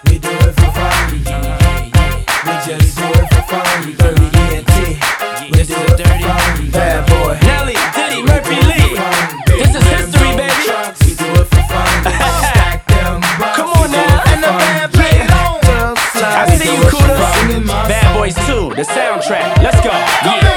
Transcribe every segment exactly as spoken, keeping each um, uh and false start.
We do it for fun. Yeah, yeah, yeah. We just do it for fun. Dirty E N T. We do it for fun. Bad boy. Nelly, Diddy, Murphy, Lee. This is history, baby. We do it for fun. Stack them bucks. Come on now, and the band play it on. I see you, Kuda. Bad Boys two, the soundtrack. Let's go. Yeah.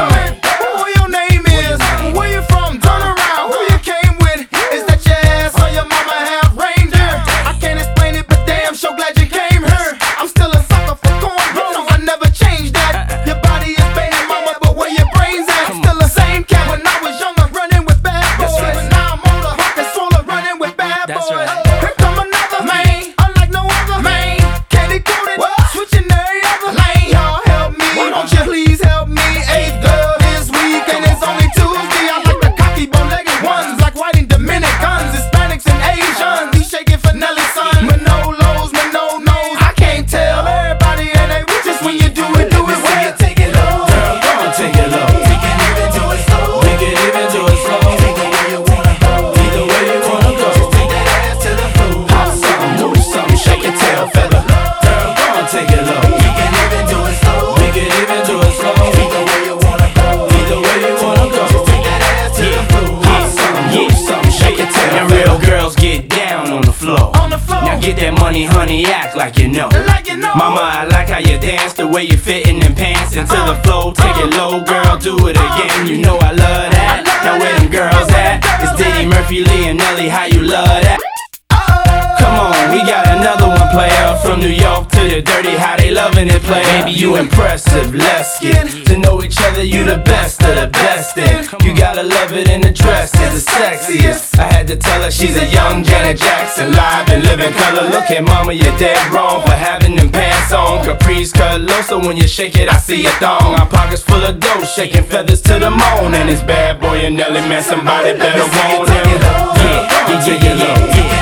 Get that money, honey, act like you know. Like you know. Mama, I like how you dance, the way you fit in them pants into the flow. Take it low, girl, do it again. You know I love that. Now where them girls at? It's Diddy, Murphy, Lee, and Nelly. How you love that? Come on, we got another one, player. From New York to the dirty, how they loving it, play. Baby, you impressive, let's get to know each other. You the best of the best, and you gotta love it in the dress, it's the sexiest. I had to tell her she's a young Janet Jackson, live and living color. Look at mama, you're dead wrong for having them pants on. Caprice cut low, so when you shake it, I see a thong. Our pockets full of dough, shaking feathers to the moon. And it's Bad Boy and Nelly, man, somebody better want him. Yeah, yeah, yeah, yeah, yeah, yeah.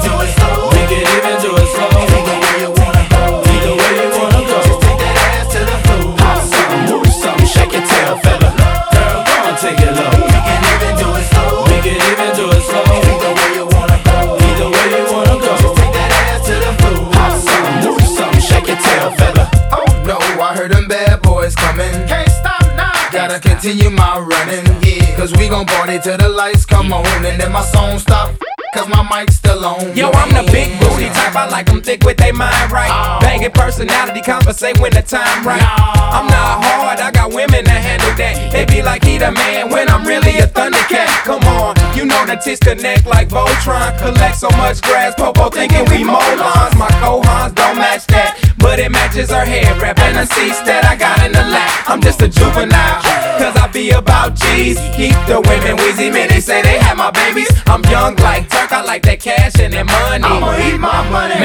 We can even do it slow. Either way you wanna go. Either way you wanna go. Just take that ass to the floor. Pop something, move something, shake your tail feather. Girl, go and take it low. We can even do it slow. We can even do it slow. Either way you wanna go. Either way you wanna go. Just take that ass to the floor. Pop something, move something, shake your tail feather. Oh no, I heard them bad boys coming. Can't stop now. Gotta continue my running, yeah. Cause we gon' party till the lights come on. And then my song stop, cause my mic's still on. Yo, I'm the big booty type, I like them thick with they mind right. Oh. Banging personality, conversate when the time right. No. I'm not hard, I got women that handle that. They be like he the man when I'm really a thundercat. Come on, you know the tits connect like Voltron. Collect so much grass, Popo thinking we molons. My co-hons don't match that, but it matches her hair wrap and the seats that I got in the lap. I'm just a juvenile, cause I be about G's. Keep the women wheezy, man, they say they have my babies. I'm young like Turk, I like that cash and that money. I'ma eat my money.